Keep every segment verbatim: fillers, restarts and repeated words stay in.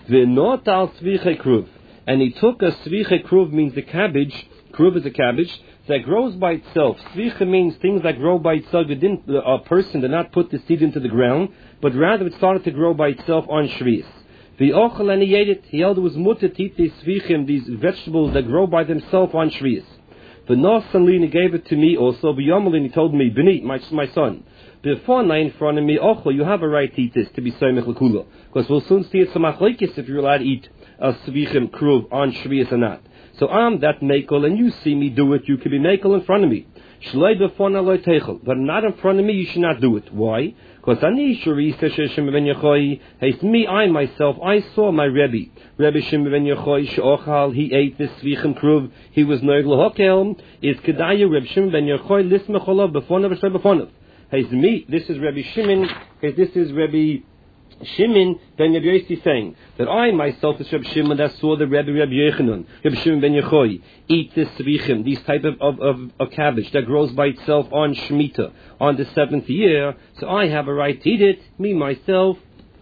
V'not al tzviche kruv. And he took a tzviche kruv, means the cabbage. Kruv is a cabbage that grows by itself. Tzviche means things that grow by itself. It didn't, a person did not put the seed into the ground, but rather it started to grow by itself on Shvius. V'ochel, and he ate it. He held it was mutter to eat these tzvichim, these vegetables that grow by themselves on Shvius. V'nosan li, and he gave it to me also. V'yomel, and he told me, B'ni, my, my son, before nine in front of me, ochel, you have a right to eat this, to be soymech l'kula. Because we'll soon see it's a machlekes if you're allowed to eat a tzvichim kruv on Shvius or not. So I'm that mekel, and you see me do it, you can be mekel in front of me. Shlei b'fona lo techel, but not in front of me, you should not do it. Why? Because ani shuri Shimon ben Yochai, hey, me, I myself, I saw my Rebbe, Rebbe Shimon ben Yochai, she'ochal, he ate this tzvichim kruv, he was noig l'hokel, is kedaya Rebbe Shimon ben Yochai, lismecholav b'fona v'shlei b'fona. Hey, me, this is Rebbe Shimon, hey, this is Rebbe Shimon ben Yochai saying that I myself is Rebbe Shimon that saw the Rebbe Rebbe Yochanan, Rebbe Shimon ben Yochai, eat this tzvichim, these type of, of, of, of cabbage that grows by itself on Shemitah, on the seventh year, so I have a right to eat it, me myself.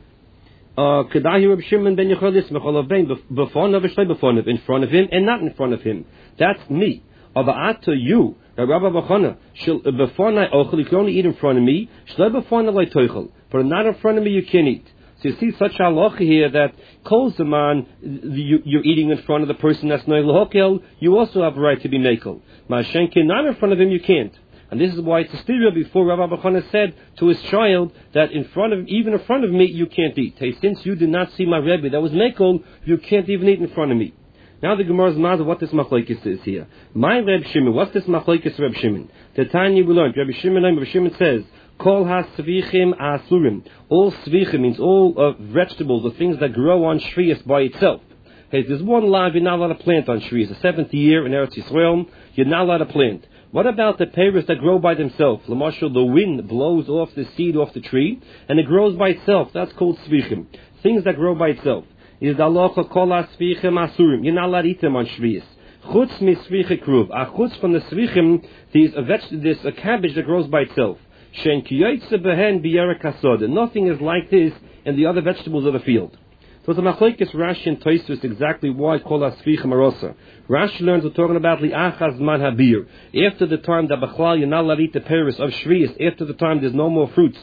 Kedahi Rebbe Shimon ben Yochai lismecholav bein b'fonav v'shlei b'fonav, in front of him and not in front of him. That's me. Ava'ata you, Rabbi Bachana, b'fonai ochel, you can only eat in front of me, shlei b'fonai lo toichel, but not in front of me you can't eat. So you see such halacha here that kol zaman you, you're eating in front of the person that's noig l'hokel, you also have a right to be mekel. Ma'ashenkin, not in front of him you can't. And this is why it's a stereo before Rabbi Bachana said to his child that in front of, even in front of me, you can't eat. Hey, since you did not see my Rebbe that was mekel, you can't even eat in front of me. Now the Gemara's mother, what this machlekes is here. My Reb Shimon, what's this machlekes Reb Shimon? The Tanya we learned, Reb Shimon, Reb Shimon says, Kol ha-svichim asurim. All svichim means all uh, vegetables, the things that grow on Shvius by itself. Hey, there's one live you're not allowed to plant on Shvius. The seventh year in Eretz Yisrael, you're not allowed to plant. What about the peiros that grow by themselves? L'mashal, the wind blows off the seed off the tree, and it grows by itself. That's called svichim. Things that grow by itself. Is the halacha kol ha-svichim asurim. You're not allowed to eat them on Shvius. Chutz mi sviche kruv. A chutz from the svichim, there's a, veg- there's a cabbage that grows by itself. Shen kiyotze behen b'yerek hasoda. Nothing is like this in the other vegetables of the field. So the machlekes Rashi and Tosfos exactly why kol ha-svichim arosa. Rashi learns we're talking about li'achaz man habir. After the time that b'chlal you're not allowed to eat the peiros of Shvius, after the time there's no more fruits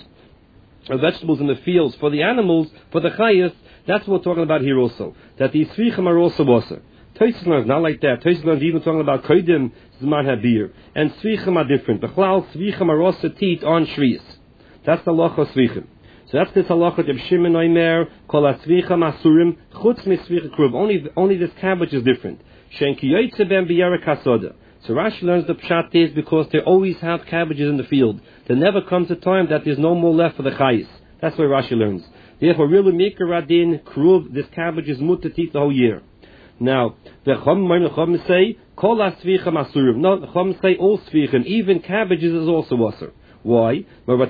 or vegetables in the fields for the animals, for the chayas, that's what we're talking about here also. That these svichim are also wasser. Tosfos learns not like that. Tosfos learns even talking about kodim zman habir, and svichim are different. B'chlal svichim are also teat on Shvius. That's the halacha svichim. So that's this halacha of Shimon Oimer kol ha-svichim asurim chutz mi sviche kruv. Only only this cabbage is different. Shen kiyotze ben b'yerek hasoda. So Rashi learns the pshat is because they always have cabbages in the field. There never comes a time that there's no more left for the chayis. That's why Rashi learns. Therefore, really mikra radin kruv, this cabbage is mutter to eat the whole year. Now, the Chum say, Kol ha-svichim asurim. No, the Chum say all svichim, even cabbages is also wasser. Why? They both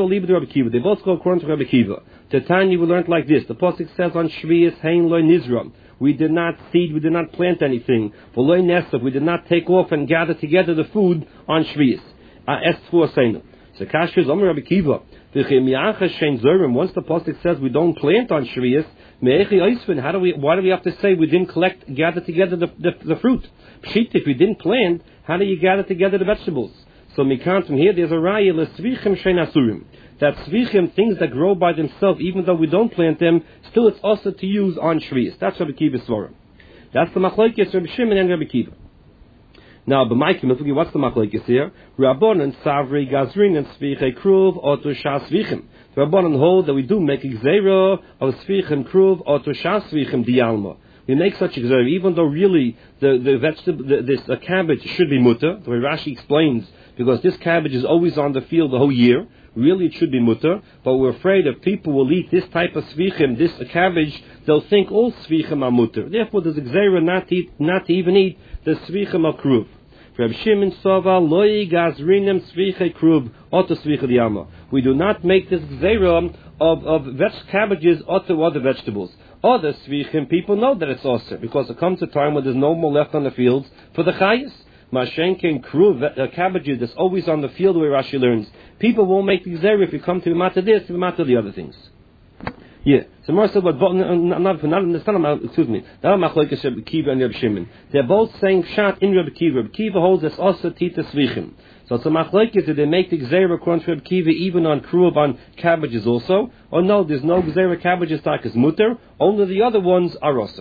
go according to Rabbi Kiva. Tanya we learned like this. The pasuk says on Shvius, Hein lo nizra. We did not seed, we did not plant anything. V'lo nesef, we did not take off and gather together the food on Shvius. Es for seinu. So Kasher is Omer Rabbi Kiva. Once the pasuk says we don't plant on Shvius, how do we? Why do we have to say we didn't collect, gather together the, the, the fruit? Pshit, if we didn't plant, how do you gather together the vegetables? So Mikant from here, there's a raya l'svichim shein asurim. That svichim, things that grow by themselves, even though we don't plant them, still it's also to use on Shvius. That's Rabbi Kiva's svara. That's the machlokes Rabbi Shimon and Rabbi Kiva. Now, b'maikim, what's the machlokes here? Rabbanan savri gazrin and svichei kruv oto shas svichim. The Rabbanan hold that we do make a gzeira of svichim kruv oto shas svichim dialma. We make such a gzeira, even though really the the vegetable, the, this uh, cabbage should be mutter. The way Rashi explains, because this cabbage is always on the field the whole year. Really, it should be mutter, but we're afraid if people will eat this type of svichim, this uh, cabbage, they'll think all svichim are mutter. Therefore, there's a gzeira not to eat, not to even eat the svichim of kruv. Reb Shimon Sova loy gazrinem svichei kruv oto svichei yama. We do not make this gzeira of of veg cabbages oto other vegetables. Other svichim people know that it's osir because there comes a time when there's no more left on the fields for the chayis. Mashenkin kruv uh, cabbages that's always on the field where Rashi learns. People won't make the gzeira if you come to the matter this, to the matter the other things. Yeah. So Mar said, but not not not excuse me. Not Machlokes Rabbi Kiva and Rabbi Shimon. They're both saying pshat in Rabbi Kiva. Rabbi Kiva holds us also tita svichim. So it's a Machlokes that they make the gzeira according to Rabbi Kiva even on kruv on cabbages also. Or no, there's no gzeira cabbages like as mutter. Only the other ones are also.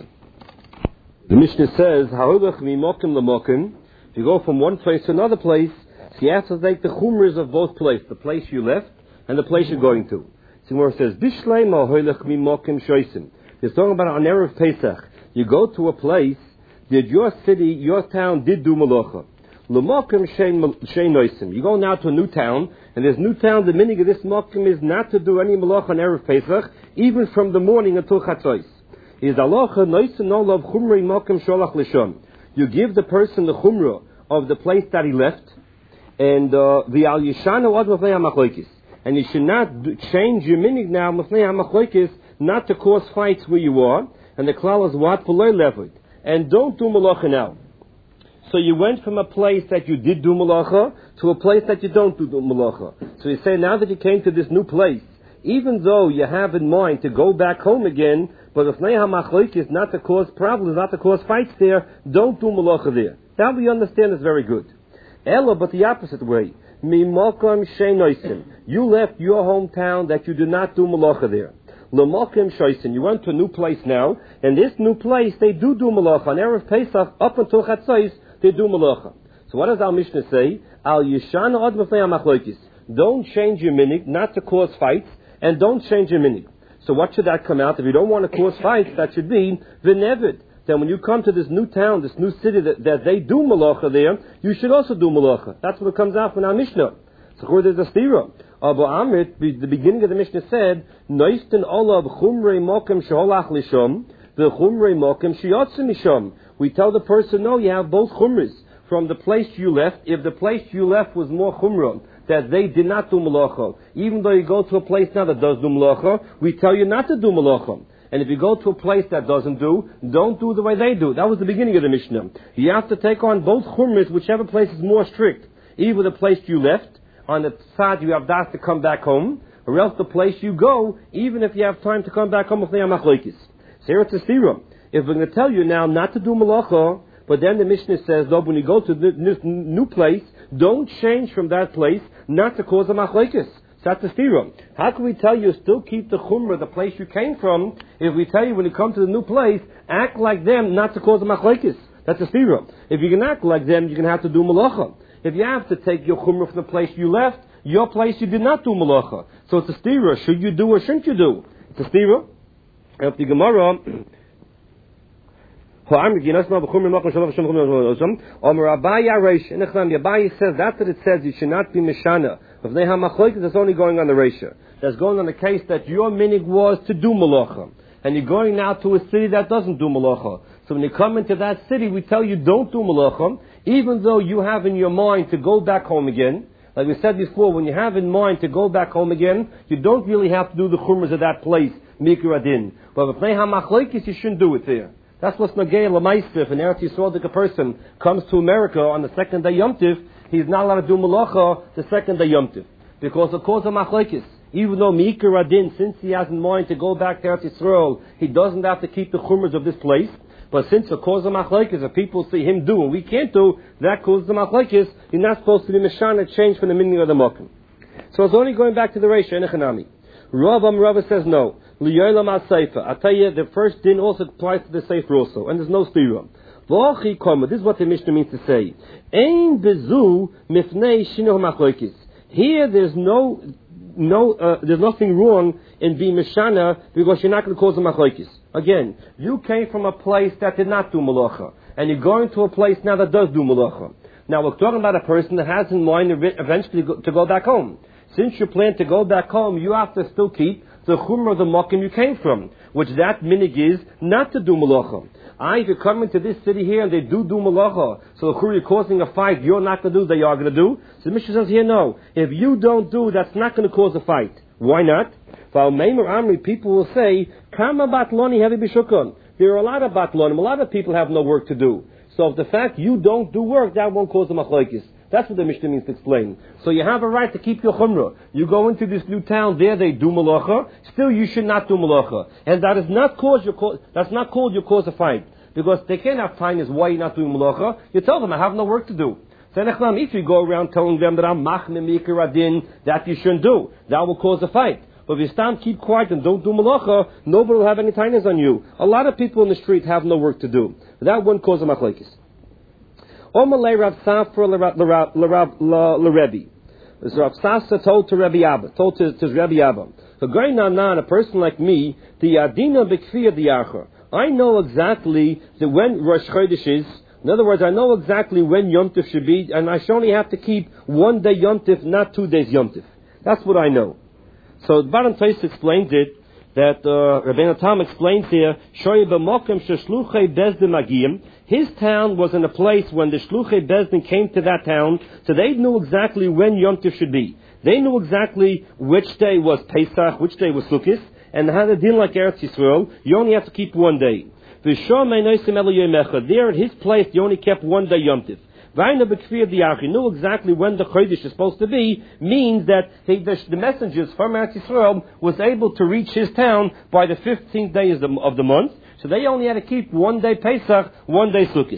The Mishnah says, "Ha'olach mimokim lamokim." If you go from one place to another place, so you have to take the chumras of both places, the place you left and the place you're going to. So where it says, "Bishleima ha'olach mimokim shoisim." It's talking about an Erev Pesach. You go to a place that your city, your town did do malacha. L'mokim shein noisim. You go now to a new town, and this new town, the meaning of this mokim is not to do any malacha on Erev Pesach, even from the morning until chatzos. Is alocha noisim no love chumrei mokim sholach lishon. You give the person the chumrah of the place that he left, and the al yishanu ad mafnei hamachloikis. And you should not do, change your minig now mafnei hamachloikis, not to cause fights where you are. And the klal is what v'loy levid. And don't do malacha now. So you went from a place that you did do malacha to a place that you don't do malacha. So you say now that you came to this new place, even though you have in mind to go back home again, but if neha machloik is not to cause problems, not to cause fights there, don't do malacha there. That we understand is very good. Ella, but the opposite way. Mimokim sheinoisim. You left your hometown that you did not do malacha there. L'mokim shoisin. You went to a new place now, and this new place they do do malacha. On Erev Pesach up until Chatzos they do malacha. So what does our Mishnah say? Al yishan ad mafnei hamachloikis. Don't change your minig, not to cause fights, and don't change your minig. So what should that come out? If you don't want to cause fights, that should be v'nevid. Then when you come to this new town, this new city that, that they do malacha there, you should also do malacha. That's what comes out from our Mishnah. So where there's a stira. Abu Amit, the beginning of the Mishnah said, Noisten olav chumrei mokem sheholach lishom, the chumrei mokem sheyotze mishom. We tell the person, no, you have both chumras. From the place you left, if the place you left was more chumrah, that they did not do malacha, even though you go to a place now that does do malacha, we tell you not to do malacha. And if you go to a place that doesn't do, don't do the way they do. That was the beginning of the Mishnah. You have to take on both chumras, whichever place is more strict. Either the place you left, on the side you have das to come back home, or else the place you go, even if you have time to come back home with Ne'amachloikis. So here it's a stira. If we're going to tell you now not to do malacha, but then the Mishnah says, though, when you go to this new place, don't change from that place, not to cause a machlokes. So that's a stira. How can we tell you still keep the chumrah, the place you came from, if we tell you when you come to the new place, act like them, not to cause a machlokes? That's a stira. If you can act like them, you're going to have to do malacha. If you have to take your chumrah from the place you left, your place you did not do malacha. So it's a stira. Should you do or shouldn't you do? It's a stira. If the Gemara, Abaye says that's what it says. You should not be mishana. If they have machlokes, it's only going on the reisha. That's going on the case that your minig was to do malacha, and you're going now to a city that doesn't do malacha. So when you come into that city, we tell you don't do malacha, even though you have in your mind to go back home again. Like we said before, when you have in mind to go back home again, you don't really have to do the chumras of that place, mikra adin. But if they have machlokes, you shouldn't do it there. That's what's nagei l'maisif. If an Eretz Yisrael a person comes to America on the second day Yom Tiv, he's not allowed to do malacha the second day Yom Tiv, because of course of machlokes. Even though mikra adin, since he has in mind to go back to Eretz Yisrael, he doesn't have to keep the chumras of this place. But since the cause of machlokes, if people see him do and we can't do, that causes the machlokes, you're not supposed to be mishana, change from the meaning of the mokum. So it's only going back to the reisha in Echanami. Rav Am says no. Liyolam al-Seifa. I tell you, the first din also applies to the Sefer also, and there's no stira. V'achi koma. This is what the Mishnah means to say. Ein bezu mifnei shino machlokes. Here, there's no, no, uh, there's nothing wrong in being mishana because you're not going to cause a machlokes. Again, you came from a place that did not do malacha, and you're going to a place now that does do malacha. Now we're talking about a person that has in mind eventually to go back home. Since you plan to go back home, you have to still keep the chumrah of the mokim you came from, which that minig is not to do malacha. I, if you're coming to this city here and they do do malacha, so the chumrah you're causing a fight, you're not going to do, they are going to do. So the Mishnah says here, no. If you don't do, that's not going to cause a fight. Why not? People will say, Kama batloni heavy bishukon. There are a lot of batlonim, a lot of people have no work to do. So if the fact you don't do work, that won't cause a machlokes. That's what the Mishnah means to explain. So you have a right to keep your chumrah. You go into this new town, there they do malacha. Still, you should not do malacha, and that is not cause your cause. That's not called your cause of fight, because they can't have time. Is why you're not doing malacha. You tell them, I have no work to do. So if you go around telling them that I'm machne mikir adin, that you shouldn't do, that will cause a fight. But if you stand, keep quiet, and don't do malacha, nobody will have any tightness on you. A lot of people in the street have no work to do. That wouldn't cause a machlekes. Omalei Rav Safra l'Rebbe. This Rav Safra told to Rebbe Abba, told to, to Rebbe Abba, a guy nanan, a person like me, the adina b'kfiyah diacher. I know exactly that when Rosh Chodesh is. In other words, I know exactly when Yom Tov should be, and I should only have to keep one day Yom Tov, not two days Yom Tov. That's what I know. So the Baran Tais explains it, that uh, Rabbeinu Tam explains here, his town was in a place when the Shluchei Bezdin came to that town, so they knew exactly when Yom Tov should be. They knew exactly which day was Pesach, which day was Sukkot, and had a din like Eretz Yisrael, you only have to keep one day. There at his place, you only kept one day Yom Tov. He knew exactly when the Chodesh is supposed to be, means that he, the, the messengers from Eretz Yisrael was able to reach his town by the fifteenth day of the, of the month, so they only had to keep one day Pesach, one day Sukkot.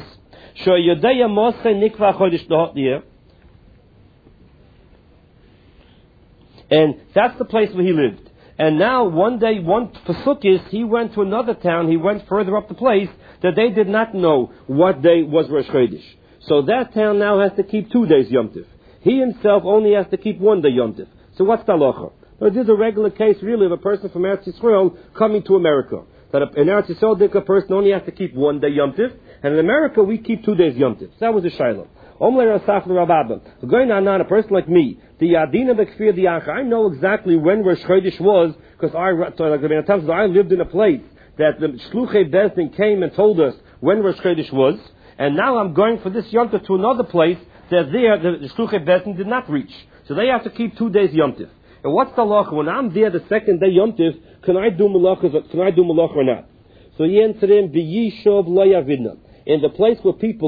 And that's the place where he lived. And now, one day, one for Sukkot, he went to another town, he went further up the place, that they did not know what day was Rosh Chodesh. So that town now has to keep two days Yom Tov. He himself only has to keep one day Yom Tov. So what's the halacha? Well, this is a regular case, really, of a person from Eretz Yisrael coming to America. That in Eretz Yisrael, a person only has to keep one day Yom Tov, and in America, we keep two days Yom Tov. So that was a shiloh. Going on, a person like me, the Adina B'Kfir Diach, I know exactly when Rosh Chodesh was, because I, like I lived in a place that the Shluchei Bezdin came and told us when Rosh Chodesh was, and now I'm going for this Yom Tov to another place that there the, the Shluchei Bezdin did not reach. So they have to keep two days Yom Tov. And what's the halacha? When I'm there the second day Yom Tov, can I do malachas? Can I do malach or not? So he answered him, "B'yishov lo yavidna." In the place where people